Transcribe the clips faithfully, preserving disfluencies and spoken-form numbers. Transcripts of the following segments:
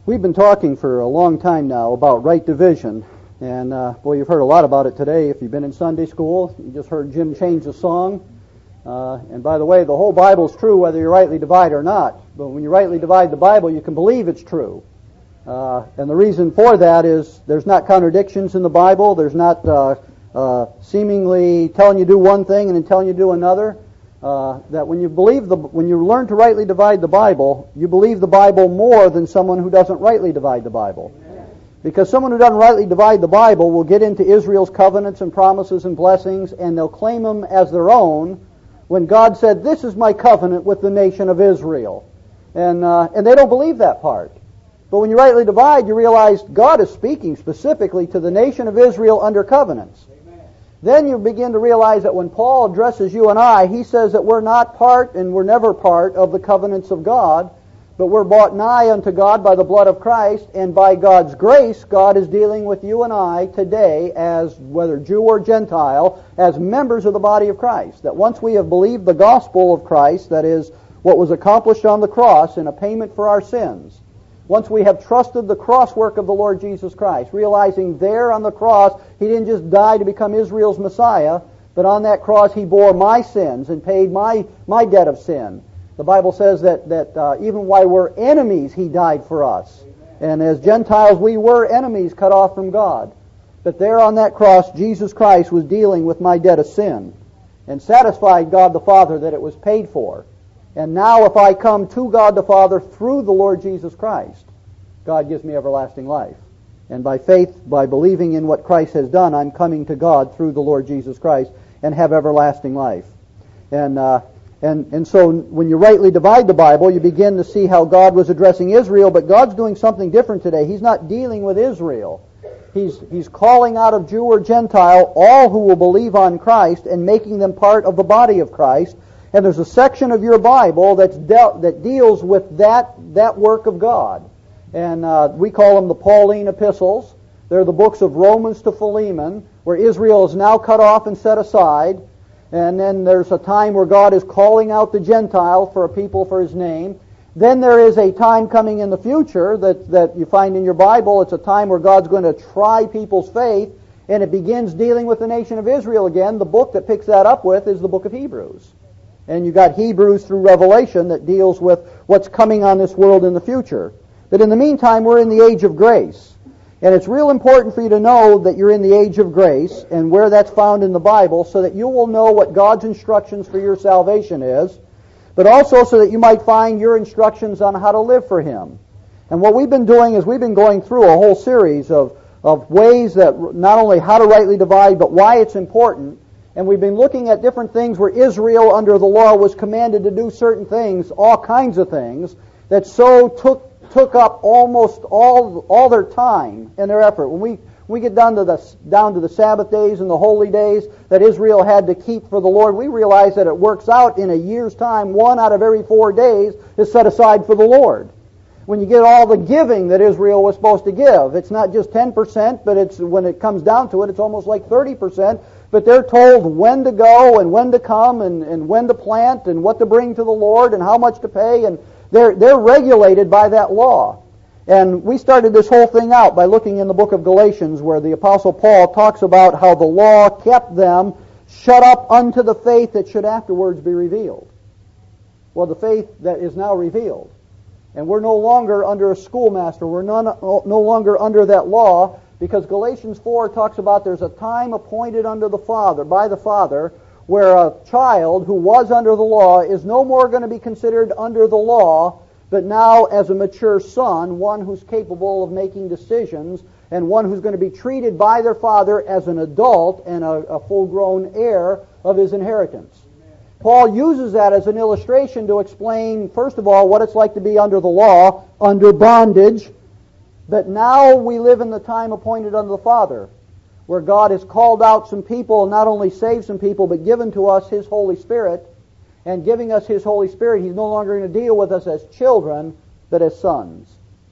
We've been talking for a long time now about right division, and uh, boy, you've heard a lot about it today. If you've been in Sunday school, you just heard Jim change the song. Uh, and by the way, the whole Bible's true whether you rightly divide or not. But when you rightly divide the Bible, you can believe it's true. Uh, and the reason for that is there's not contradictions in the Bible. There's not uh, uh, seemingly telling you do one thing and then telling you do another. Uh, that when you believe the, when you learn to rightly divide the Bible, you believe the Bible more than someone who doesn't rightly divide the Bible. Because someone who doesn't rightly divide the Bible will get into Israel's covenants and promises and blessings, and they'll claim them as their own when God said, "This is my covenant with the nation of Israel." And uh, and they don't believe that part. But when you rightly divide, you realize God is speaking specifically to the nation of Israel under covenants. Then you begin to realize that when Paul addresses you and I, he says that we're not part and we're never part of the covenants of God, but we're brought nigh unto God by the blood of Christ, and by God's grace, God is dealing with you and I today as, whether Jew or Gentile, as members of the body of Christ. That once we have believed the gospel of Christ, that is, what was accomplished on the cross in a payment for our sins, once we have trusted the cross work of the Lord Jesus Christ, realizing there on the cross, He didn't just die to become Israel's Messiah, but on that cross He bore my sins and paid my, my debt of sin. The Bible says that, that uh, even while we're enemies, He died for us. And as Gentiles, we were enemies cut off from God. But there on that cross, Jesus Christ was dealing with my debt of sin and satisfied God the Father that it was paid for. And now if I come to God the Father through the Lord Jesus Christ, God gives me everlasting life. And by faith, by believing in what Christ has done, I'm coming to God through the Lord Jesus Christ and have everlasting life. And uh, and and so when you rightly divide the Bible, you begin to see how God was addressing Israel, but God's doing something different today. He's not dealing with Israel. He's He's calling out of Jew or Gentile all who will believe on Christ and making them part of the body of Christ. And there's a section of your Bible that's dealt, that deals with that that work of God. And uh, we call them the Pauline epistles. They're the books of Romans to Philemon, where Israel is now cut off and set aside. And then there's a time where God is calling out the Gentiles for a people for His name. Then there is a time coming in the future that, that you find in your Bible. It's a time where God's going to try people's faith, and it begins dealing with the nation of Israel again. The book that picks that up with is the book of Hebrews. And you got Hebrews through Revelation that deals with what's coming on this world in the future. But in the meantime, we're in the age of grace. And it's real important for you to know that you're in the age of grace and where that's found in the Bible, so that you will know what God's instructions for your salvation is, but also so that you might find your instructions on how to live for Him. And what we've been doing is we've been going through a whole series of, of ways that not only how to rightly divide, but why it's important. And we've been looking at different things where Israel under the law was commanded to do certain things, all kinds of things, that so took took up almost all all their time and their effort. When we we get down to the down to the Sabbath days and the holy days that Israel had to keep for the Lord, we realize that it works out in a year's time, one out of every four days is set aside for the Lord. When you get all the giving that Israel was supposed to give, it's not just ten percent, but it's when it comes down to it, it's almost like thirty percent. But they're told when to go and when to come and, and when to plant and what to bring to the Lord and how much to pay, and they're they're regulated by that law. And we started this whole thing out by looking in the book of Galatians, where the Apostle Paul talks about how the law kept them shut up unto the faith that should afterwards be revealed. Well, the faith that is now revealed. And we're no longer under a schoolmaster. We're none, no longer under that law, because Galatians four talks about there's a time appointed under the Father, by the Father, where a child who was under the law is no more going to be considered under the law, but now as a mature son, one who's capable of making decisions, and one who's going to be treated by their father as an adult and a, a full-grown heir of his inheritance. Paul uses that as an illustration to explain, first of all, what it's like to be under the law, under bondage. But now we live in the time appointed unto the Father, where God has called out some people, not only saved some people, but given to us His Holy Spirit. And giving us His Holy Spirit, He's no longer going to deal with us as children, but as sons.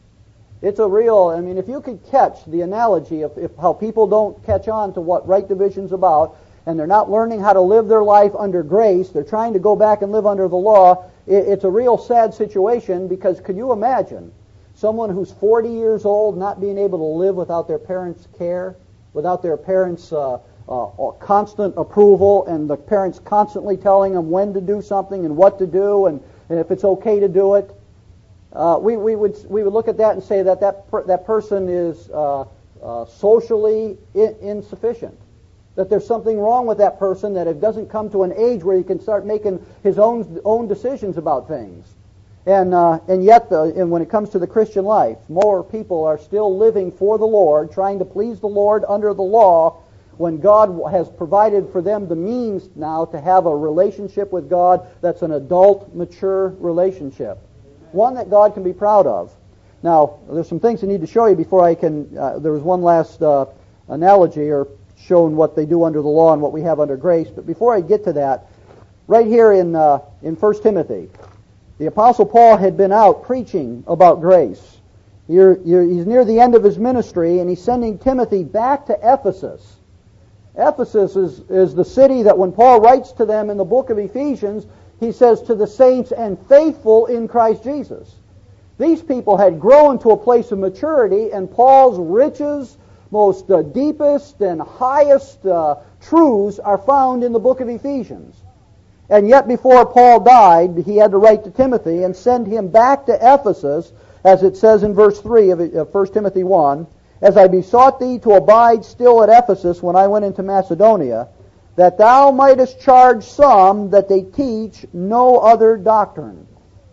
It's a real, I mean, if you could catch the analogy of if, how people don't catch on to what right division's about, and they're not learning how to live their life under grace, they're trying to go back and live under the law, it, it's a real sad situation, because could you imagine Someone who's forty years old not being able to live without their parents' care, without their parents' uh, uh, constant approval, and the parents constantly telling them when to do something and what to do, and, and if it's okay to do it. Uh, we, we would we would look at that and say that that, per, that person is uh, uh, socially in, insufficient. That there's something wrong with that person, that it doesn't come to an age where he can start making his own own decisions about things. And uh, and yet, the, and when it comes to the Christian life, more people are still living for the Lord, trying to please the Lord under the law, when God has provided for them the means now to have a relationship with God that's an adult, mature relationship. One that God can be proud of. Now, there's some things I need to show you before I can, uh, there was one last uh, analogy, or showing what they do under the law and what we have under grace. But before I get to that, right here in uh, in First Timothy, the Apostle Paul had been out preaching about grace. You're, you're, he's near the end of his ministry, and he's sending Timothy back to Ephesus. Ephesus is, is the city that when Paul writes to them in the book of Ephesians, he says to the saints and faithful in Christ Jesus. These people had grown to a place of maturity, and Paul's riches, most uh, deepest and highest uh, truths are found in the book of Ephesians. And yet before Paul died, he had to write to Timothy and send him back to Ephesus, as it says in verse three of First Timothy one, "As I besought thee to abide still at Ephesus when I went into Macedonia, that thou mightest charge some that they teach no other doctrine."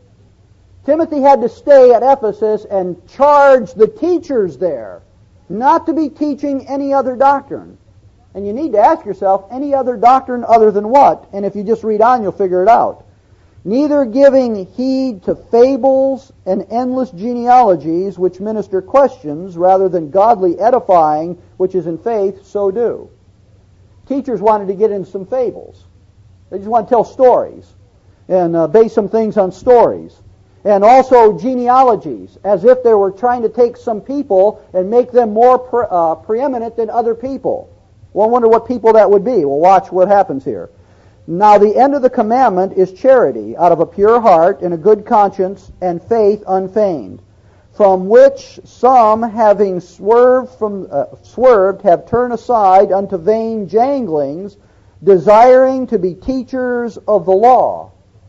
Timothy had to stay at Ephesus and charge the teachers there not to be teaching any other doctrine. And you need to ask yourself, any other doctrine other than what? And if you just read on, you'll figure it out. "Neither giving heed to fables and endless genealogies, which minister questions, rather than godly edifying, which is in faith, so do." Teachers wanted to get into some fables. They just want to tell stories and uh, base some things on stories. And also genealogies, as if they were trying to take some people and make them more pre- uh, preeminent than other people. Well, I wonder what people that would be. Well, watch what happens here. "Now the end of the commandment is charity, out of a pure heart and a good conscience and faith unfeigned, from which some, having swerved from uh, swerved, have turned aside unto vain janglings, desiring to be teachers of the law."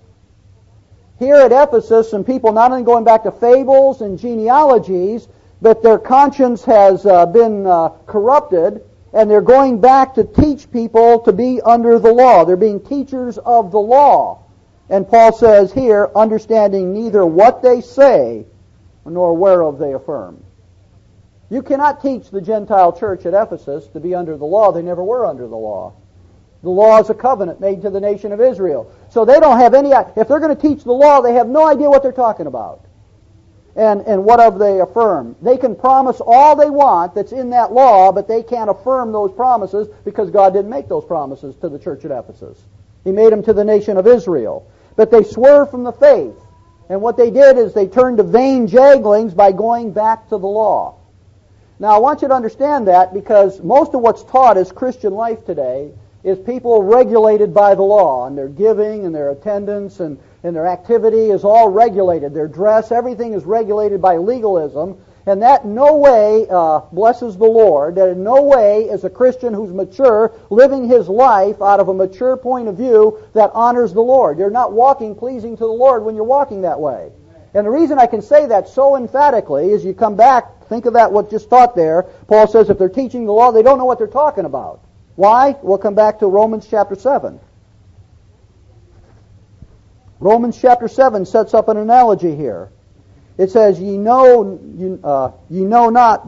Here at Ephesus, some people not only going back to fables and genealogies, but their conscience has uh, been uh, corrupted, and they're going back to teach people to be under the law. They're being teachers of the law. And Paul says here, understanding neither what they say, nor whereof they affirm. You cannot teach the Gentile church at Ephesus to be under the law. They never were under the law. The law is a covenant made to the nation of Israel. So they don't have any, if they're going to teach the law, they have no idea what they're talking about. And, and what of they affirm. They can promise all they want that's in that law, but they can't affirm those promises because God didn't make those promises to the church at Ephesus. He made them to the nation of Israel. But they swerved from the faith. And what they did is they turned to vain janglings by going back to the law. Now I want you to understand that, because most of what's taught as Christian life today is people regulated by the law, and their giving and their attendance and, and their activity is all regulated. Their dress, everything is regulated by legalism, and that in no way uh, blesses the Lord. That in no way is a Christian who's mature living his life out of a mature point of view that honors the Lord. You're not walking pleasing to the Lord when you're walking that way. And the reason I can say that so emphatically is you come back, think of that what just taught there. Paul says if they're teaching the law, they don't know what they're talking about. Why? We'll come back to Romans chapter seven. Romans chapter seven sets up an analogy here. It says, ye know, you, uh, ye know not.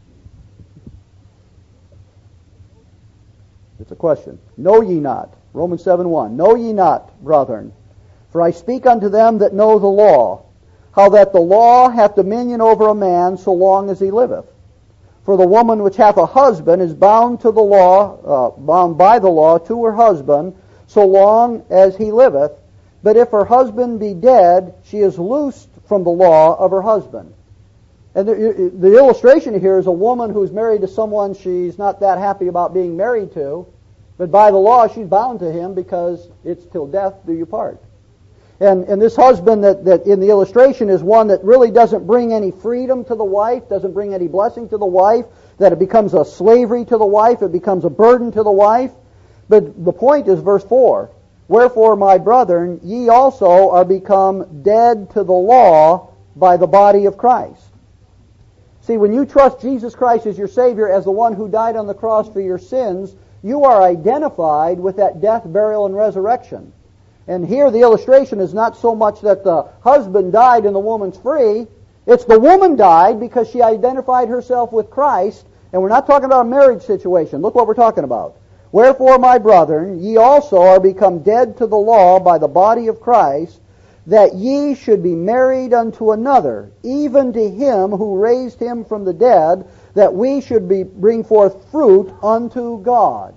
It's a question. Know ye not. Romans seven one. Know ye not, brethren, for I speak unto them that know the law, how that the law hath dominion over a man so long as he liveth. For the woman which hath a husband is bound to the law, uh, bound by the law to her husband, so long as he liveth. But if her husband be dead, she is loosed from the law of her husband. And the, the illustration here is a woman who's married to someone she's not that happy about being married to, but by the law she's bound to him because it's till death do you part. And, and this husband that, that in the illustration is one that really doesn't bring any freedom to the wife, doesn't bring any blessing to the wife, that it becomes a slavery to the wife, it becomes a burden to the wife. But the point is verse four, wherefore, my brethren, ye also are become dead to the law by the body of Christ. See, when you trust Jesus Christ as your Savior, as the one who died on the cross for your sins, you are identified with that death, burial, and resurrection. And here the illustration is not so much that the husband died and the woman's free. It's the woman died because she identified herself with Christ. And we're not talking about a marriage situation. Look what we're talking about. Wherefore, my brethren, ye also are become dead to the law by the body of Christ, that ye should be married unto another, even to him who raised him from the dead, that we should be bring forth fruit unto God.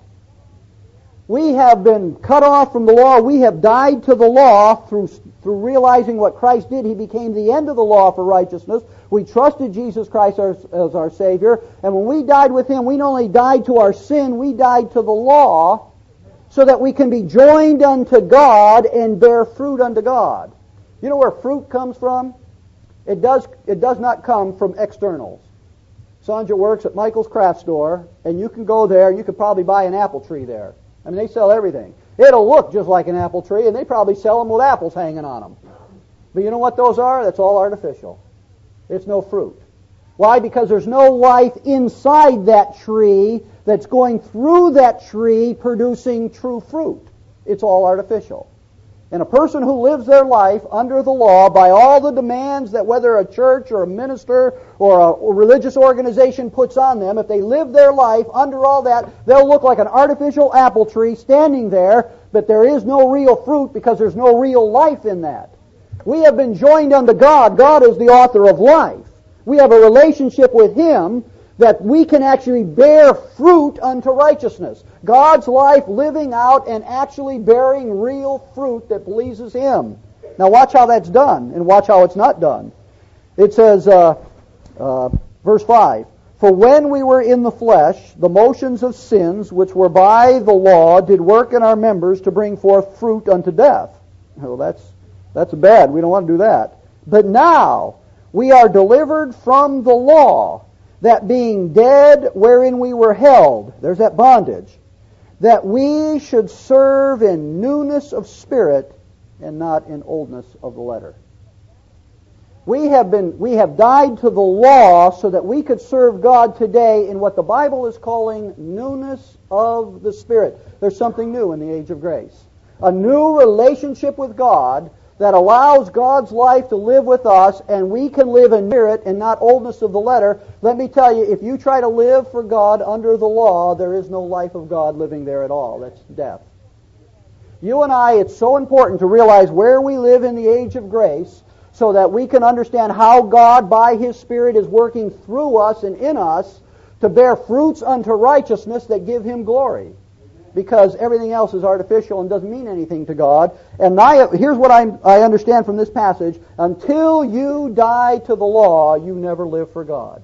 We have been cut off from the law. We have died to the law through, through realizing what Christ did. He became the end of the law for righteousness. We trusted Jesus Christ as, as our Savior. And when we died with Him, we not only died to our sin, we died to the law so that we can be joined unto God and bear fruit unto God. You know where fruit comes from? It does, it does not come from externals. Sandra works at Michael's Craft Store, and you can go there, and you could probably buy an apple tree there. I mean, they sell everything. It'll look just like an apple tree, and they probably sell them with apples hanging on them. But you know what those are? That's all artificial. It's no fruit. Why? Because there's no life inside that tree that's going through that tree producing true fruit. It's all artificial. And a person who lives their life under the law by all the demands that whether a church or a minister or a religious organization puts on them, if they live their life under all that, they'll look like an artificial apple tree standing there, but there is no real fruit because there's no real life in that. We have been joined unto God. God is the author of life. We have a relationship with Him that we can actually bear fruit unto righteousness. God's life living out and actually bearing real fruit that pleases Him. Now watch how that's done, and watch how it's not done. It says, uh, uh, verse five, for when we were in the flesh, the motions of sins, which were by the law, did work in our members to bring forth fruit unto death. Well, that's, that's bad. We don't want to do that. But now we are delivered from the law, that being dead wherein we were held, there's that bondage, that we should serve in newness of spirit and not in oldness of the letter. We have been, we have died to the law so that we could serve God today in what the Bible is calling newness of the Spirit. There's something new in the age of grace. A new relationship with God that allows God's life to live with us, and we can live in spirit and not oldness of the letter. Let me tell you, if you try to live for God under the law, there is no life of God living there at all. That's death. You and I, it's so important to realize where we live in the age of grace so that we can understand how God, by His Spirit, is working through us and in us to bear fruits unto righteousness that give Him glory. Because everything else is artificial and doesn't mean anything to God. And I, here's what I, I understand from this passage. Until you die to the law, you never live for God.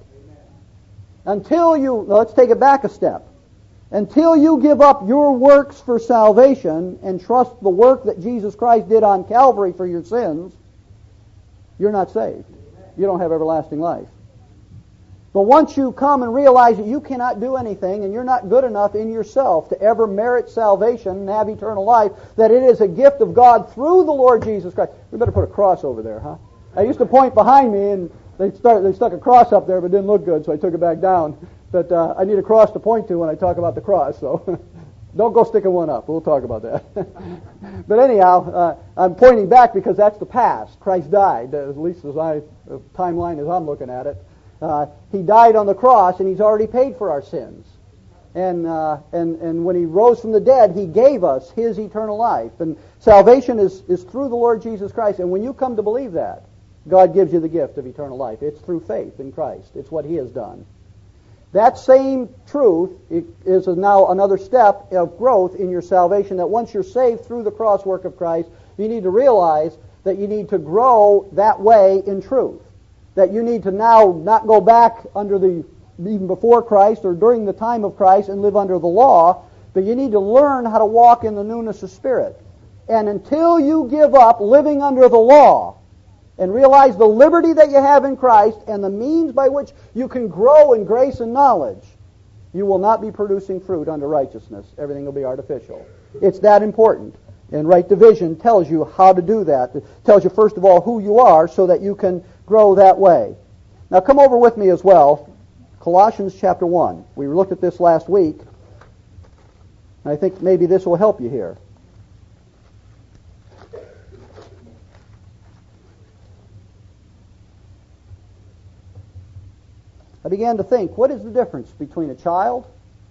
Until you, let's take it back a step. Until you give up your works for salvation and trust the work that Jesus Christ did on Calvary for your sins, you're not saved. You don't have everlasting life. But once you come and realize that you cannot do anything and you're not good enough in yourself to ever merit salvation and have eternal life, that it is a gift of God through the Lord Jesus Christ. We better put a cross over there, huh? I used to point behind me and they started, they stuck a cross up there but it didn't look good, so I took it back down. But uh, I need a cross to point to when I talk about the cross, so don't go sticking one up. We'll talk about that. But anyhow, uh, I'm pointing back because that's the past. Christ died, at least as I, the timeline as I'm looking at it. Uh, he died on the cross, and He's already paid for our sins. And, uh, and, and when He rose from the dead, He gave us His eternal life. And salvation is, is through the Lord Jesus Christ. And when you come to believe that, God gives you the gift of eternal life. It's through faith in Christ. It's what He has done. That same truth is now another step of growth in your salvation, that once you're saved through the cross work of Christ, you need to realize that you need to grow that way in truth. That you need to now not go back under the, even before Christ or during the time of Christ and live under the law, but you need to learn how to walk in the newness of spirit. And until you give up living under the law and realize the liberty that you have in Christ and the means by which you can grow in grace and knowledge, you will not be producing fruit unto righteousness. Everything will be artificial. It's that important. And right division tells you how to do that. It tells you, first of all, who you are so that you can grow that way. Now come over with me as well. Colossians chapter one. We looked at this last week. I think maybe this will help you here. I began to think, what is the difference between a child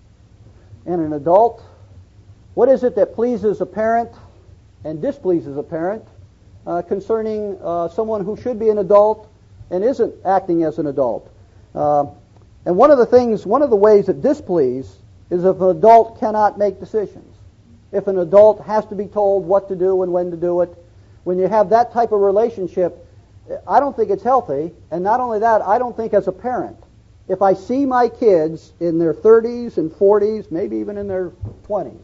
and an adult? What is it that pleases a parent and displeases a parent uh, concerning uh, someone who should be an adult and isn't acting as an adult? Uh, and one of the things, one of the ways that displease is if an adult cannot make decisions. If an adult has to be told what to do and when to do it. When you have that type of relationship, I don't think it's healthy. And not only that, I don't think as a parent, if I see my kids in their thirties and forties, maybe even in their twenties,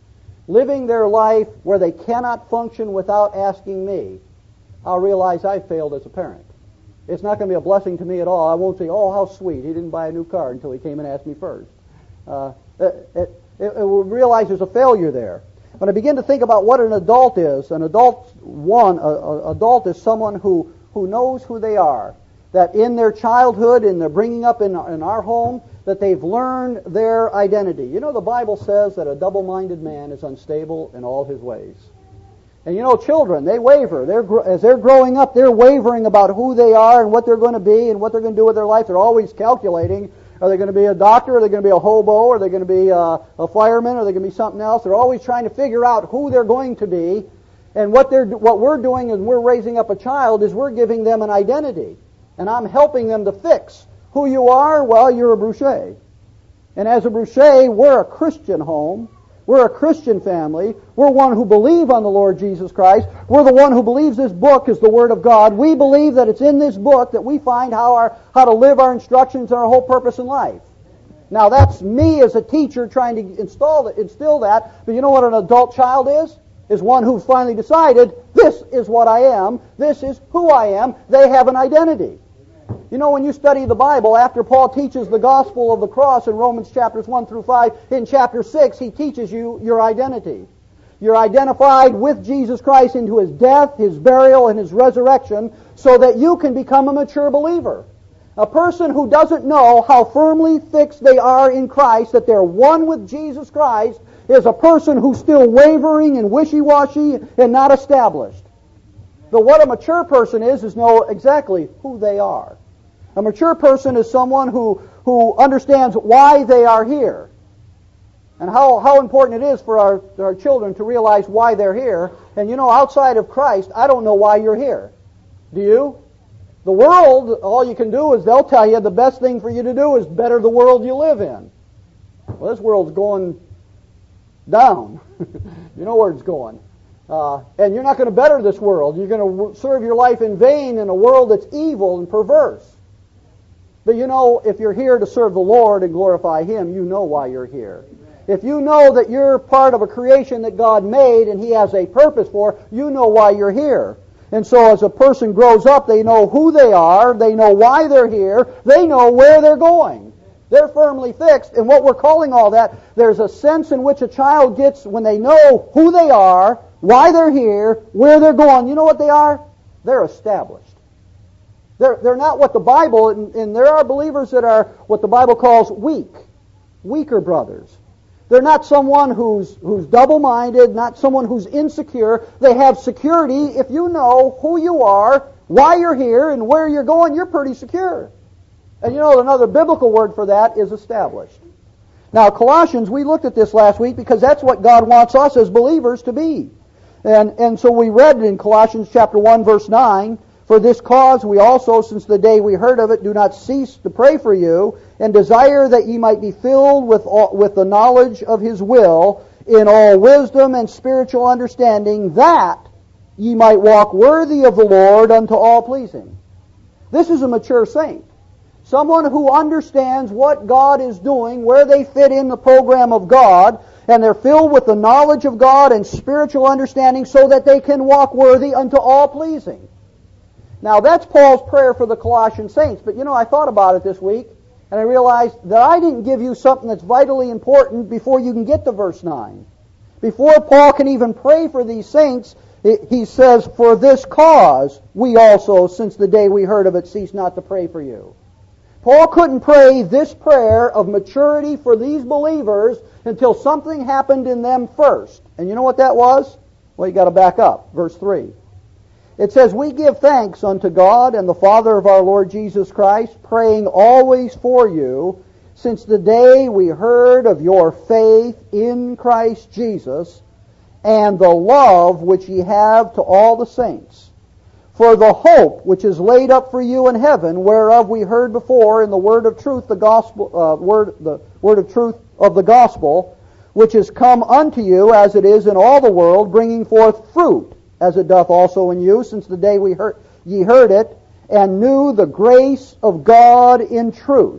living their life where they cannot function without asking me, I'll realize I failed as a parent. It's not going to be a blessing to me at all. I won't say, oh, how sweet, he didn't buy a new car until he came and asked me first. Uh, it, it, it will realize there's a failure there. When I begin to think about what an adult is, an adult, one, a, a, adult is someone who, who knows who they are. That in their childhood, in their bringing up in, in our home, that they've learned their identity. You know, the Bible says that a double-minded man is unstable in all his ways. And you know, children, they waver. They're, as they're growing up, they're wavering about who they are and what they're going to be and what they're going to do with their life. They're always calculating, are they going to be a doctor, are they going to be a hobo, are they going to be a, a fireman, are they going to be something else? They're always trying to figure out who they're going to be. And what, they're, what we're doing as we're raising up a child is we're giving them an identity. And I'm helping them to fix who you are. Well, you're a Boucher. And as a Boucher, we're a Christian home. We're a Christian family. We're one who believe on the Lord Jesus Christ. We're the one who believes this book is the Word of God. We believe that it's in this book that we find how our how to live our instructions and our whole purpose in life. Now, that's me as a teacher trying to install instill that. But you know what an adult child is? Is one who's finally decided, this is what I am. This is who I am. They have an identity. You know, when you study the Bible, after Paul teaches the gospel of the cross in Romans chapters one through five, in chapter six, he teaches you your identity. You're identified with Jesus Christ into His death, His burial, and His resurrection so that you can become a mature believer. A person who doesn't know how firmly fixed they are in Christ, that they're one with Jesus Christ, is a person who's still wavering and wishy-washy and not established. But what a mature person is, is know exactly who they are. A mature person is someone who, who understands why they are here. And how, how important it is for our, our children to realize why they're here. And you know, outside of Christ, I don't know why you're here. Do you? The world, all you can do is they'll tell you the best thing for you to do is better the world you live in. Well, this world's going down. You know where it's going. Uh, and you're not going to better this world. You're going to serve your life in vain in a world that's evil and perverse. But you know, if you're here to serve the Lord and glorify Him, you know why you're here. If you know that you're part of a creation that God made and He has a purpose for, you know why you're here. And so as a person grows up, they know who they are, they know why they're here, they know where they're going. They're firmly fixed. And what we're calling all that, there's a sense in which a child gets when they know who they are, why they're here, where they're going. You know what they are? They're established. They're, they're not what the Bible, and, and there are believers that are what the Bible calls weak, weaker brothers. They're not someone who's who's double-minded, not someone who's insecure. They have security. If you know who you are, why you're here, and where you're going, you're pretty secure. And you know, another biblical word for that is established. Now, Colossians, we looked at this last week because that's what God wants us as believers to be. And, and so we read in Colossians chapter one, verse nine, "For this cause we also, since the day we heard of it, do not cease to pray for you, and desire that ye might be filled with all, with the knowledge of His will, in all wisdom and spiritual understanding, that ye might walk worthy of the Lord unto all pleasing." This is a mature saint. Someone who understands what God is doing, where they fit in the program of God, and they're filled with the knowledge of God and spiritual understanding so that they can walk worthy unto all pleasing. Now that's Paul's prayer for the Colossian saints, but you know, I thought about it this week, and I realized that I didn't give you something that's vitally important before you can get to verse nine. Before Paul can even pray for these saints, he says, "For this cause we also, since the day we heard of it, cease not to pray for you." Paul couldn't pray this prayer of maturity for these believers until something happened in them first. And you know what that was? Well, you got to back up. Verse three. It says, "We give thanks unto God and the Father of our Lord Jesus Christ, praying always for you, since the day we heard of your faith in Christ Jesus, and the love which ye have to all the saints, for the hope which is laid up for you in heaven, whereof we heard before in the word of truth, the gospel, uh, word, the word of truth of the gospel, which is come unto you as it is in all the world, bringing forth fruit, as it doth also in you, since the day we heard, ye heard it, and knew the grace of God in truth."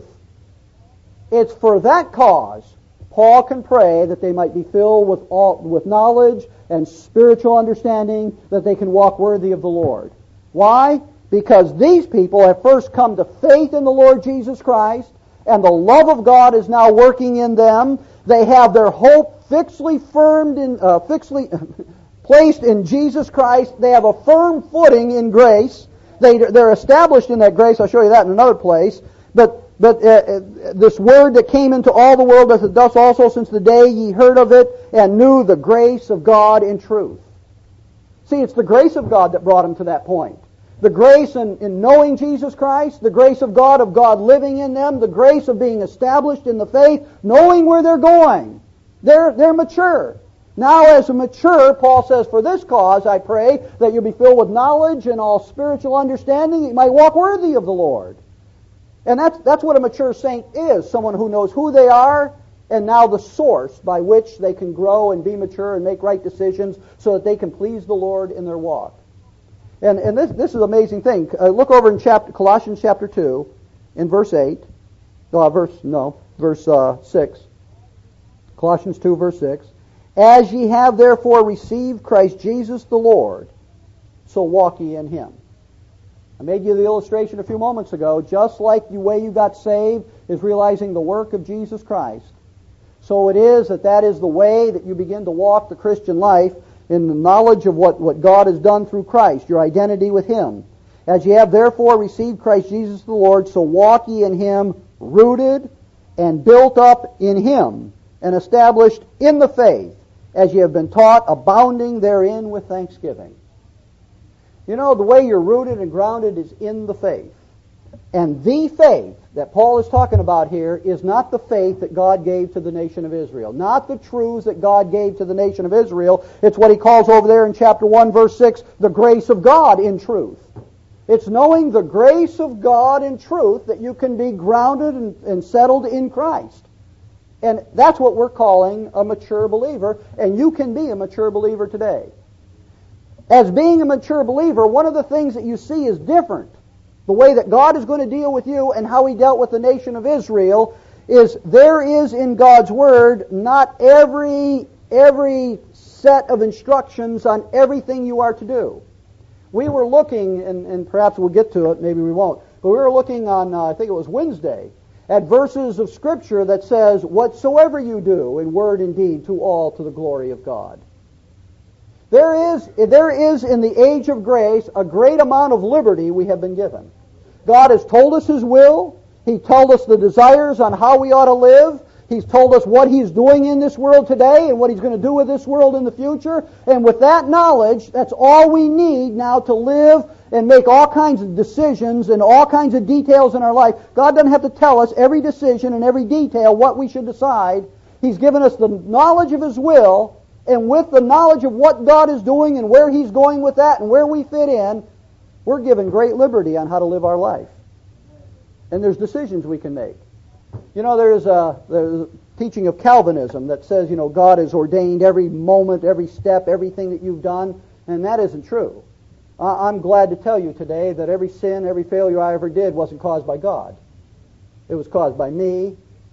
It's for that cause Paul can pray that they might be filled with all, with knowledge and spiritual understanding, that they can walk worthy of the Lord. Why? Because these people have first come to faith in the Lord Jesus Christ, and the love of God is now working in them. They have their hope fixedly firmed in, uh, fixedly placed in Jesus Christ. They have a firm footing in grace. They, they're established in that grace. I'll show you that in another place. But But uh, this word that came into all the world, as it doth also since the day ye heard of it, and knew the grace of God in truth. See, it's the grace of God that brought them to that point. The grace in, in knowing Jesus Christ, the grace of God, of God living in them, the grace of being established in the faith, knowing where they're going. They're, they're mature. Now as a mature, Paul says, "For this cause I pray that you be filled with knowledge and all spiritual understanding, that you might walk worthy of the Lord." And that's, that's what a mature saint is, someone who knows who they are and now the source by which they can grow and be mature and make right decisions so that they can please the Lord in their walk. And, and this, this is an amazing thing. Uh, look over in chapter, Colossians chapter two, in verse eight. Uh, verse, no, verse uh, six. Colossians two, verse six. "As ye have therefore received Christ Jesus the Lord, so walk ye in Him." I made you the illustration a few moments ago. Just like the way you got saved is realizing the work of Jesus Christ, so it is that that is the way that you begin to walk the Christian life, in the knowledge of what, what God has done through Christ, your identity with Him. "As ye have therefore received Christ Jesus the Lord, so walk ye in Him, rooted and built up in Him, and established in the faith, as ye have been taught, abounding therein with thanksgiving." You know, the way you're rooted and grounded is in the faith. And the faith that Paul is talking about here is not the faith that God gave to the nation of Israel. Not the truths that God gave to the nation of Israel. It's what he calls over there in chapter one, verse six, the grace of God in truth. It's knowing the grace of God in truth that you can be grounded and, and settled in Christ. And that's what we're calling a mature believer, and you can be a mature believer today. As being a mature believer, one of the things that you see is different. The way that God is going to deal with you and how He dealt with the nation of Israel is there is in God's Word not every, every set of instructions on everything you are to do. We were looking, and, and perhaps we'll get to it, maybe we won't, but we were looking on, uh, I think it was Wednesday, at verses of Scripture that says, "Whatsoever you do in word and deed, to all to the glory of God." There is, there is in the age of grace a great amount of liberty we have been given. God has told us His will. He told us the desires on how we ought to live. He's told us what He's doing in this world today and what He's going to do with this world in the future. And with that knowledge, that's all we need now to live and make all kinds of decisions and all kinds of details in our life. God doesn't have to tell us every decision and every detail what we should decide. He's given us the knowledge of His will. And with the knowledge of what God is doing and where He's going with that and where we fit in, we're given great liberty on how to live our life. And there's decisions we can make. You know, there's a, there's a teaching of Calvinism that says, you know, God has ordained every moment, every step, everything that you've done, and that isn't true. I'm glad to tell you today that every sin, every failure I ever did wasn't caused by God. It was caused by me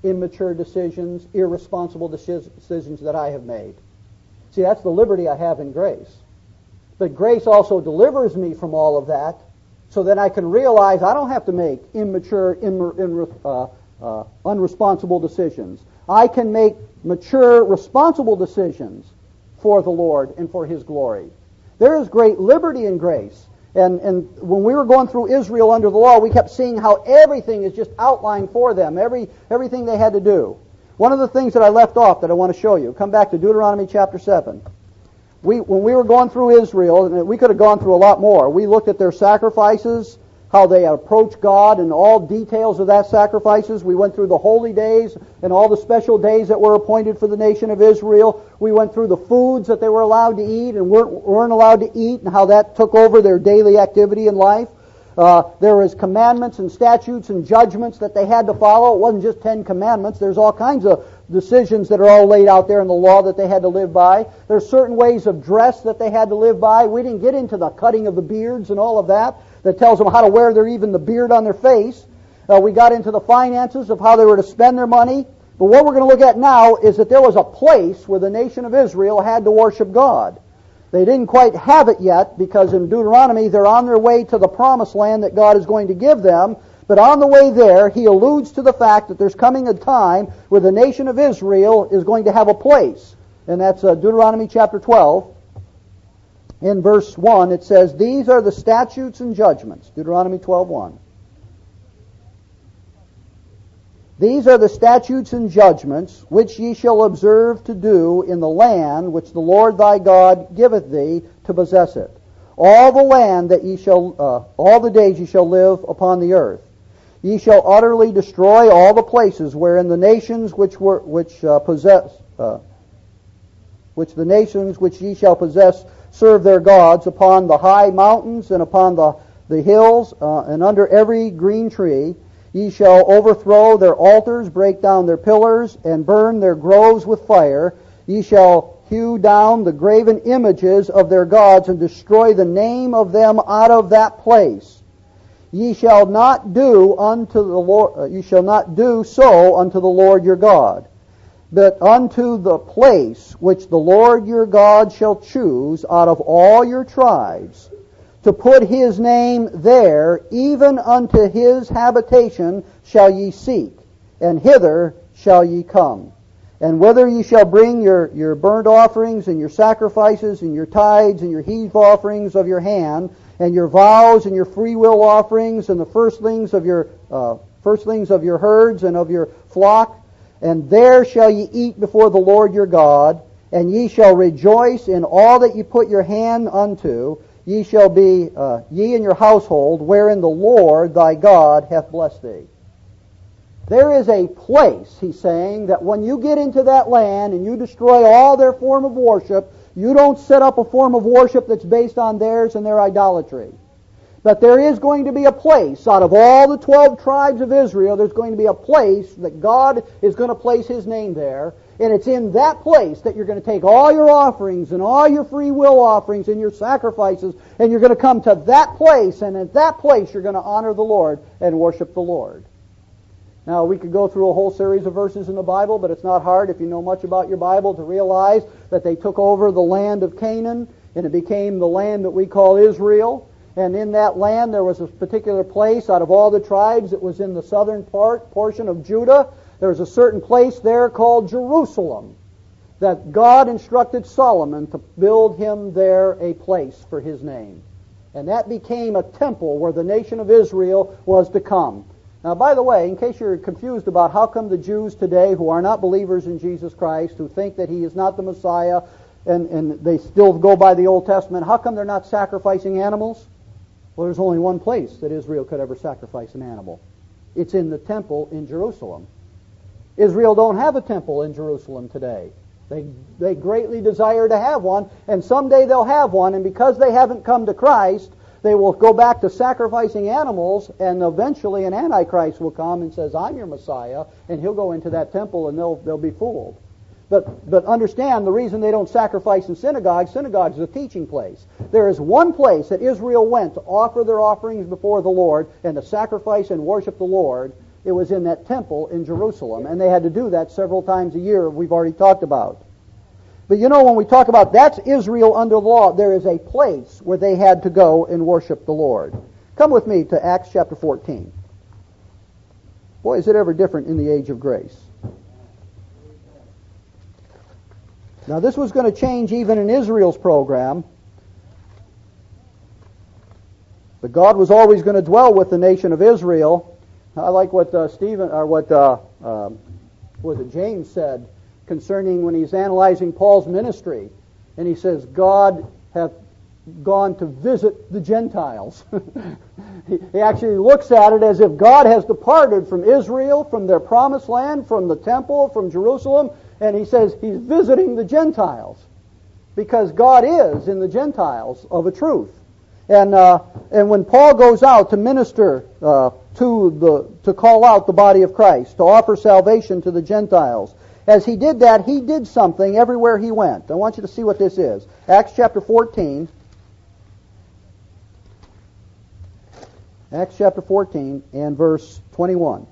immature decisions, irresponsible decisions that I have made. See, that's the liberty I have in grace. But grace also delivers me from all of that, so that I can realize I don't have to make immature, immer, uh, uh, unresponsible decisions. I can make mature, responsible decisions for the Lord and for His glory. There is great liberty in grace. And, and when we were going through Israel under the law, we kept seeing how everything is just outlined for them, every everything they had to do. One of the things that I left off that I want to show you, come back to Deuteronomy chapter seven. We, when we were going through Israel, and we could have gone through a lot more, we looked at their sacrifices, how they approached God, and all details of that sacrifices. We went through the holy days and all the special days that were appointed for the nation of Israel. We went through the foods that they were allowed to eat and weren't, weren't allowed to eat, and how that took over their daily activity in life. Uh, there was commandments and statutes and judgments that they had to follow. It wasn't just Ten Commandments. There's all kinds of decisions that are all laid out there in the law that they had to live by. There's certain ways of dress that they had to live by. We didn't get into the cutting of the beards and all of that, that tells them how to wear their even the beard on their face. Uh, we got into the finances of how they were to spend their money. But what we're going to look at now is that there was a place where the nation of Israel had to worship God. They didn't quite have it yet, because in Deuteronomy they're on their way to the promised land that God is going to give them. But on the way there, he alludes to the fact that there's coming a time where the nation of Israel is going to have a place. And that's uh, Deuteronomy chapter twelve. In verse one, it says, "These are the statutes and judgments." Deuteronomy twelve one. "These are the statutes and judgments which ye shall observe to do in the land which the Lord thy God giveth thee to possess it. All the land that ye shall, uh, all the days ye shall live upon the earth. Ye shall utterly destroy all the places wherein the nations which were which uh, possess, uh, which the nations which ye shall possess serve their gods, upon the high mountains and upon the the hills uh, and under every green tree. Ye shall overthrow their altars, break down their pillars, and burn their groves with fire. Ye shall hew down the graven images of their gods, and destroy the name of them out of that place. Ye shall not do unto the Lord, uh, ye shall not do so unto the Lord your God, but unto the place which the Lord your God shall choose out of all your tribes, to put His name there, even unto His habitation shall ye seek, and hither shall ye come. And whither ye shall bring your, your burnt offerings, and your sacrifices, and your tithes, and your heave offerings of your hand, and your vows, and your freewill offerings, and the firstlings of your uh, firstlings of your herds and of your flock, and there shall ye eat before the Lord your God, and ye shall rejoice in all that ye put your hand unto. Ye shall be, uh, ye and your household, wherein the Lord thy God hath blessed thee. There is a place, he's saying, that when you get into that land and you destroy all their form of worship, you don't set up a form of worship that's based on theirs and their idolatry. But there is going to be a place, out of all the twelve tribes of Israel, there's going to be a place that God is going to place His name there. And it's in that place that you're going to take all your offerings and all your free will offerings and your sacrifices, and you're going to come to that place, and at that place you're going to honor the Lord and worship the Lord. Now, we could go through a whole series of verses in the Bible, but it's not hard if you know much about your Bible to realize that they took over the land of Canaan, and it became the land that we call Israel. And in that land there was a particular place out of all the tribes. It was in the southern part portion of Judah. There was a certain place there called Jerusalem that God instructed Solomon to build him there a place for his name. And that became a temple where the nation of Israel was to come. Now, by the way, in case you're confused about how come the Jews today who are not believers in Jesus Christ, who think that He is not the Messiah, and, and they still go by the Old Testament, how come they're not sacrificing animals? Well, there's only one place that Israel could ever sacrifice an animal. It's in the temple in Jerusalem. Israel don't have a temple in Jerusalem today. They they greatly desire to have one, and someday they'll have one, and because they haven't come to Christ, they will go back to sacrificing animals, and eventually an Antichrist will come and says, "I'm your Messiah," and he'll go into that temple and they'll they'll be fooled. But but understand the reason they don't sacrifice in synagogues. Synagogues is a teaching place. There is one place that Israel went to offer their offerings before the Lord and to sacrifice and worship the Lord, it was in that temple in Jerusalem, and they had to do that several times a year, we've already talked about. But you know, when we talk about that's Israel under law, there is a place where they had to go and worship the Lord. Come with me to Acts chapter fourteen. Boy, is it ever different in the age of grace. Now, this was going to change even in Israel's program. But God was always going to dwell with the nation of Israel. I like what uh, Stephen, or what uh, uh, was it James said concerning when he's analyzing Paul's ministry, and he says, God hath gone to visit the Gentiles. he, he actually looks at it as if God has departed from Israel, from their promised land, from the temple, from Jerusalem, and he says he's visiting the Gentiles, because God is in the Gentiles of a truth. And uh, and when Paul goes out to minister uh, to the to call out the body of Christ, to offer salvation to the Gentiles, as he did that, he did something everywhere he went. I want you to see what this is. Acts chapter fourteen. Acts chapter fourteen and verse twenty-one.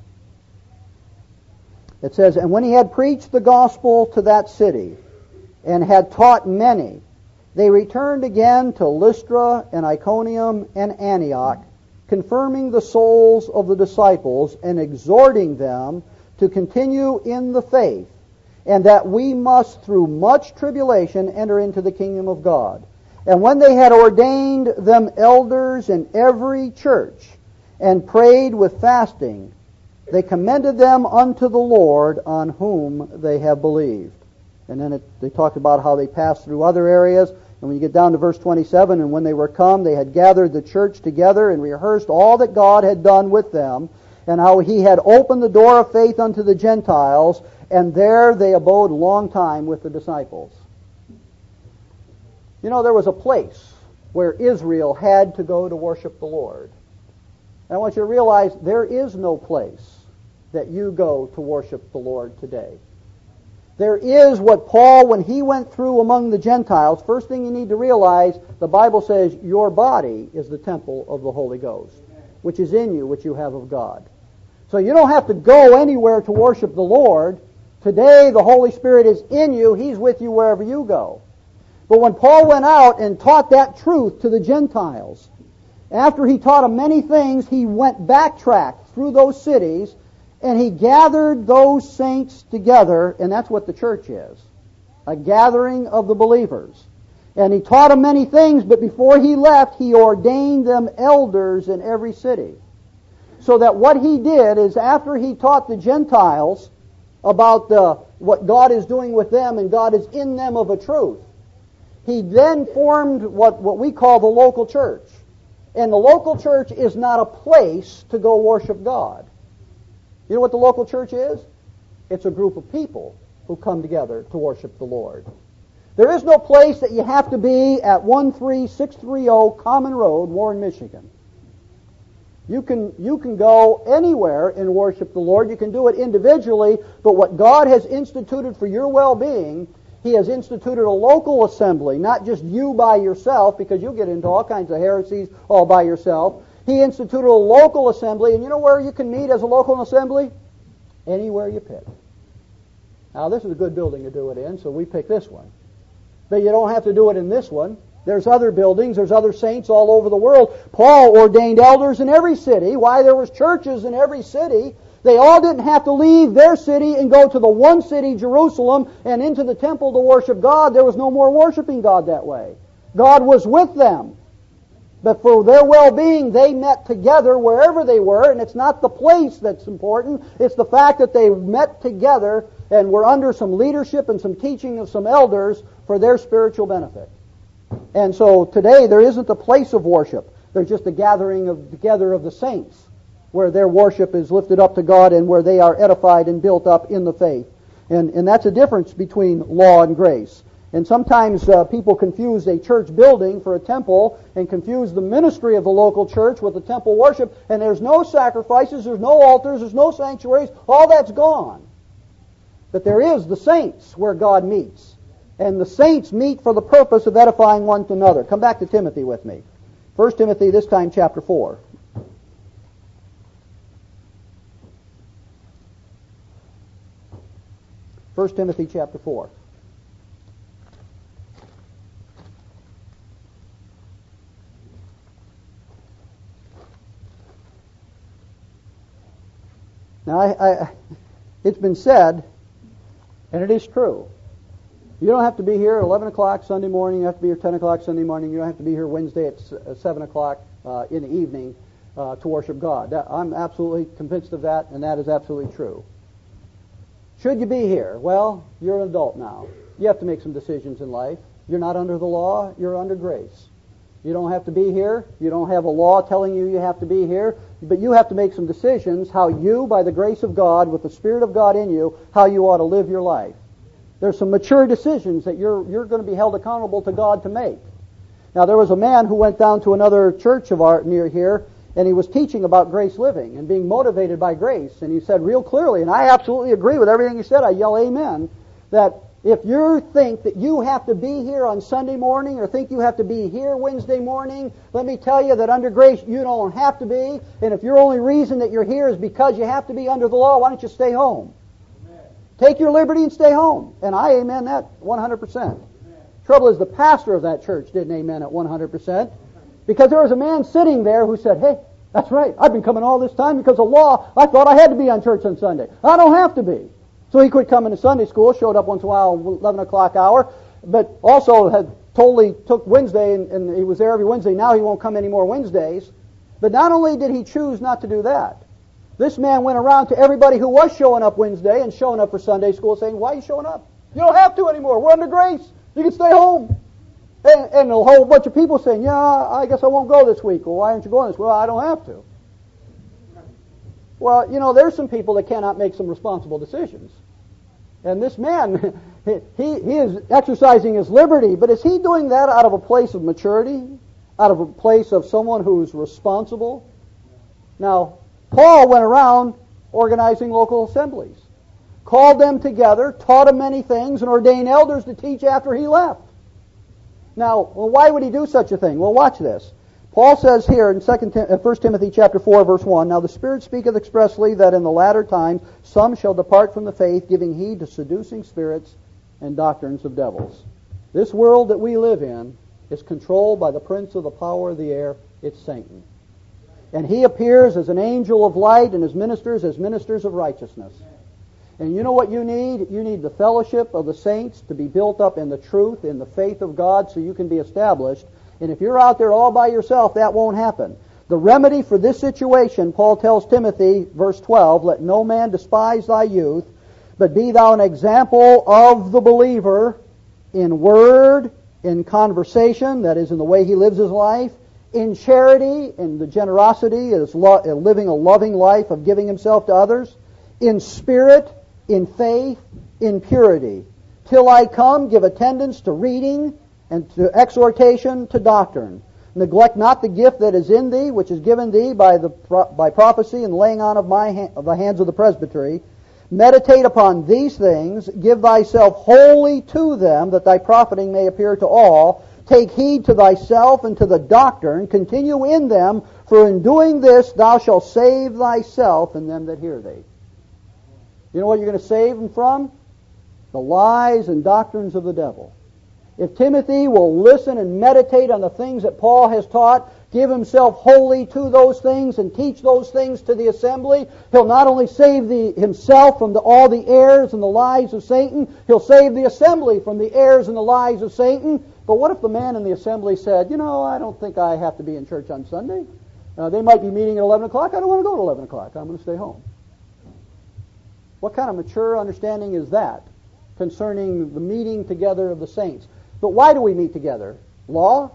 It says, "And when he had preached the gospel to that city, and had taught many, they returned again to Lystra and Iconium and Antioch, confirming the souls of the disciples and exhorting them to continue in the faith, and that we must through much tribulation enter into the kingdom of God. And when they had ordained them elders in every church, and prayed with fasting, they commended them unto the Lord on whom they have believed." And then it, they talked about how they passed through other areas. And when you get down to verse twenty-seven, "And when they were come, they had gathered the church together and rehearsed all that God had done with them, and how he had opened the door of faith unto the Gentiles, and there they abode a long time with the disciples." You know, there was a place where Israel had to go to worship the Lord. And I want you to realize there is no place that you go to worship the Lord today. There is what Paul, when he went through among the Gentiles, first thing you need to realize, the Bible says your body is the temple of the Holy Ghost, which is in you, which you have of God. So you don't have to go anywhere to worship the Lord. Today the Holy Spirit is in you. He's with you wherever you go. But when Paul went out and taught that truth to the Gentiles, after he taught them many things, he went backtracked through those cities, and he gathered those saints together, and that's what the church is, a gathering of the believers. And he taught them many things, but before he left, he ordained them elders in every city. So that what he did is, after he taught the Gentiles about the, what God is doing with them, and God is in them of a truth, he then formed what, what we call the local church. And the local church is not a place to go worship God. You know what the local church is? It's a group of people who come together to worship the Lord. There is no place that you have to be at one three six three zero Common Road, Warren, Michigan. You can, you can go anywhere and worship the Lord. You can do it individually, but what God has instituted for your well-being, He has instituted a local assembly, not just you by yourself, because you'll get into all kinds of heresies all by yourself. He instituted a local assembly, and you know where you can meet as a local assembly? Anywhere you pick. Now, this is a good building to do it in, so we pick this one. But you don't have to do it in this one. There's other buildings, there's other saints all over the world. Paul ordained elders in every city. Why? There was churches in every city. They all didn't have to leave their city and go to the one city, Jerusalem, and into the temple to worship God. There was no more worshiping God that way. God was with them. But for their well-being, they met together wherever they were, and it's not the place that's important. It's the fact that they met together and were under some leadership and some teaching of some elders for their spiritual benefit. And so today there isn't a place of worship. There's just a gathering of together of the saints where their worship is lifted up to God and where they are edified and built up in the faith. And, and that's a difference between law and grace. And sometimes uh, people confuse a church building for a temple and confuse the ministry of the local church with the temple worship, and there's no sacrifices, there's no altars, there's no sanctuaries, all that's gone. But there is the saints where God meets. And the saints meet for the purpose of edifying one another. Come back to Timothy with me. First Timothy, this time chapter four. First Timothy chapter four. Now, I, I, it's been said, and it is true, you don't have to be here at eleven o'clock Sunday morning, you have to be here at ten o'clock Sunday morning, you don't have to be here Wednesday at seven o'clock uh, in the evening uh, to worship God. That, I'm absolutely convinced of that, and that is absolutely true. Should you be here? Well, you're an adult now. You have to make some decisions in life. You're not under the law, you're under grace. You don't have to be here. You don't have a law telling you you have to be here. But you have to make some decisions how you, by the grace of God, with the Spirit of God in you, how you ought to live your life. There's some mature decisions that you're you're going to be held accountable to God to make. Now, there was a man who went down to another church of our near here, and he was teaching about grace living and being motivated by grace. And he said real clearly, and I absolutely agree with everything he said, I yell amen, that if you think that you have to be here on Sunday morning or think you have to be here Wednesday morning, let me tell you that under grace you don't have to be. And if your only reason that you're here is because you have to be under the law, why don't you stay home? Amen. Take your liberty and stay home. And I amen that one hundred percent. Amen. Trouble is the pastor of that church didn't amen it one hundred percent. Because there was a man sitting there who said, hey, that's right, I've been coming all this time because of law. I thought I had to be on church on Sunday. I don't have to be. So he quit coming to Sunday school, showed up once in a while, eleven o'clock hour, but also had totally took Wednesday, and, and he was there every Wednesday. Now he won't come any more Wednesdays. But not only did he choose not to do that, this man went around to everybody who was showing up Wednesday and showing up for Sunday school saying, why are you showing up? You don't have to anymore. We're under grace. You can stay home. And, and a whole bunch of people saying, yeah, I guess I won't go this week. Well, why aren't you going this week? Well, I don't have to. Well, you know, there's some people that cannot make some responsible decisions. And this man, he, he is exercising his liberty, but is he doing that out of a place of maturity? Out of a place of someone who's responsible? Now, Paul went around organizing local assemblies, called them together, taught them many things, and ordained elders to teach after he left. Now, well, why would he do such a thing? Well, watch this. Paul says here in First Timothy chapter four, verse one, now the Spirit speaketh expressly that in the latter times some shall depart from the faith, giving heed to seducing spirits and doctrines of devils. This world that we live in is controlled by the prince of the power of the air. It's Satan. And he appears as an angel of light, and his ministers as ministers of righteousness. And you know what you need? You need the fellowship of the saints to be built up in the truth, in the faith of God, so you can be established. And if you're out there all by yourself, that won't happen. The remedy for this situation, Paul tells Timothy, verse twelve, let no man despise thy youth, but be thou an example of the believer in word, in conversation, that is in the way he lives his life, in charity, in the generosity, is lo- living a loving life of giving himself to others, in spirit, in faith, in purity. Till I come, give attendance to reading, and to exhortation, to doctrine. Neglect not the gift that is in thee, which is given thee by the by prophecy and laying on of my of the hands of the presbytery. Meditate upon these things, give thyself wholly to them, that thy profiting may appear to all. Take heed to thyself and to the doctrine, continue in them, for in doing this thou shalt save thyself and them that hear thee. You know what you're going to save them from? The lies and doctrines of the devil. If Timothy will listen and meditate on the things that Paul has taught, give himself wholly to those things and teach those things to the assembly, he'll not only save the, himself from the, all the errors and the lies of Satan, he'll save the assembly from the errors and the lies of Satan. But what if the man in the assembly said, you know, I don't think I have to be in church on Sunday. Uh, they might be meeting at eleven o'clock. I don't want to go to eleven o'clock. I'm going to stay home. What kind of mature understanding is that concerning the meeting together of the saints? But why do we meet together? Law?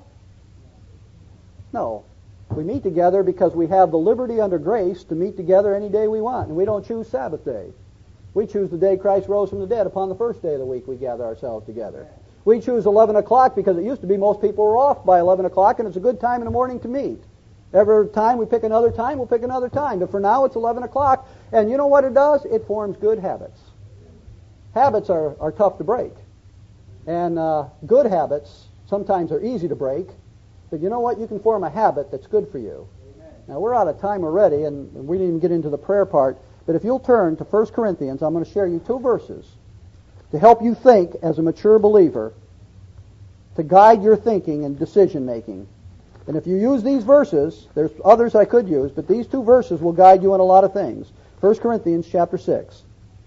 No. We meet together because we have the liberty under grace to meet together any day we want. And we don't choose Sabbath day. We choose the day Christ rose from the dead. Upon the first day of the week we gather ourselves together. We choose eleven o'clock because it used to be most people were off by eleven o'clock, and it's a good time in the morning to meet. Every time we pick another time, we'll pick another time. But for now it's eleven o'clock. And you know what it does? It forms good habits. Habits are, are tough to break. And uh, good habits sometimes are easy to break, but you know what? You can form a habit that's good for you. Amen. Now, we're out of time already, and we didn't even get into the prayer part, but if you'll turn to First Corinthians, I'm going to share you two verses to help you think as a mature believer, to guide your thinking and decision making. And if you use these verses, there's others I could use, but these two verses will guide you in a lot of things. First Corinthians chapter six.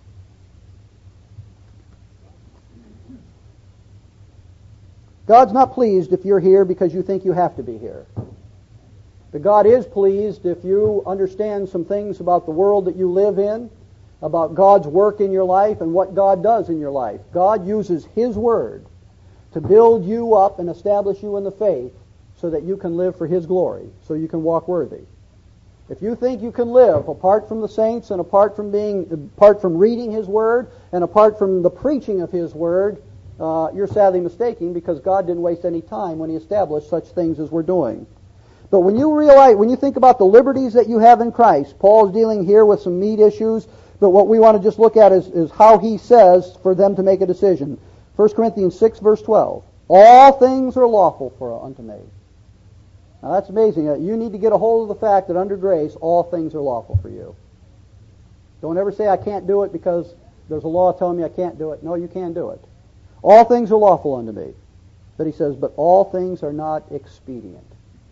God's not pleased if you're here because you think you have to be here. But God is pleased if you understand some things about the world that you live in, about God's work in your life and what God does in your life. God uses His Word to build you up and establish you in the faith so that you can live for His glory, so you can walk worthy. If you think you can live apart from the saints and apart from being, apart from reading His Word and apart from the preaching of His Word, uh, you're sadly mistaken, because God didn't waste any time when He established such things as we're doing. But when you realize, when you think about the liberties that you have in Christ, Paul's dealing here with some meat issues, but what we want to just look at is, is how he says for them to make a decision. First Corinthians six, verse twelve. All things are lawful for unto me. Now that's amazing. You need to get a hold of the fact that under grace, all things are lawful for you. Don't ever say, I can't do it because there's a law telling me I can't do it. No, you can do it. All things are lawful unto me. But he says, but all things are not expedient.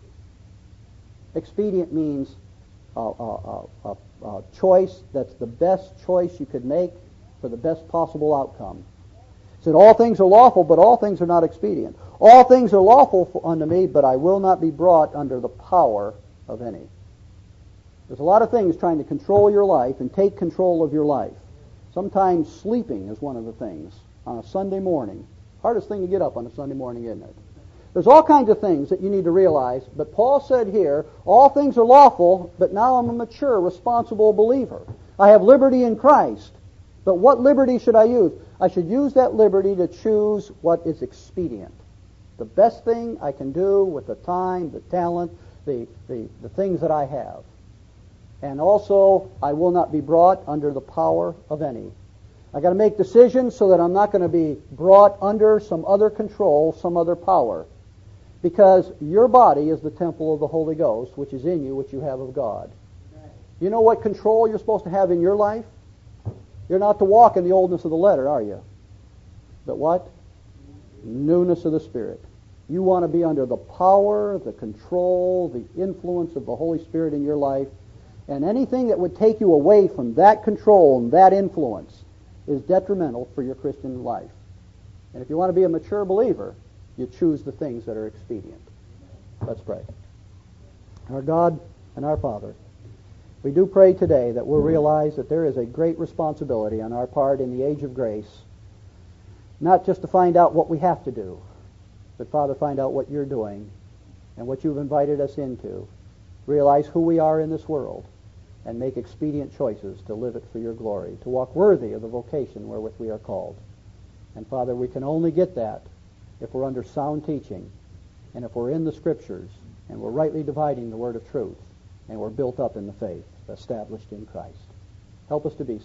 Expedient means a, a, a, a choice that's the best choice you could make for the best possible outcome. He said, all things are lawful, but all things are not expedient. All things are lawful unto me, but I will not be brought under the power of any. There's a lot of things trying to control your life and take control of your life. Sometimes sleeping is one of the things on a Sunday morning. Hardest thing to get up on a Sunday morning, isn't it? There's all kinds of things that you need to realize, but Paul said here, all things are lawful, but now I'm a mature, responsible believer. I have liberty in Christ, but what liberty should I use? I should use that liberty to choose what is expedient. The best thing I can do with the time, the talent, the, the, the things that I have. And also, I will not be brought under the power of any. I got to make decisions so that I'm not going to be brought under some other control, some other power. Because your body is the temple of the Holy Ghost, which is in you, which you have of God. You know what control you're supposed to have in your life? You're not to walk in the oldness of the letter, are you? But what? Newness of the Spirit. You want to be under the power, the control, the influence of the Holy Spirit in your life. And anything that would take you away from that control and that influence is detrimental for your Christian life. And if you want to be a mature believer, you choose the things that are expedient. Let's pray. Our God and our Father, we do pray today that we'll realize that there is a great responsibility on our part in the age of grace, not just to find out what we have to do, but Father, find out what you're doing and what you've invited us into. Realize who we are in this world and make expedient choices to live it for your glory, to walk worthy of the vocation wherewith we are called. And Father, we can only get that if we're under sound teaching and if we're in the Scriptures and we're rightly dividing the word of truth and we're built up in the faith established in Christ. Help us to be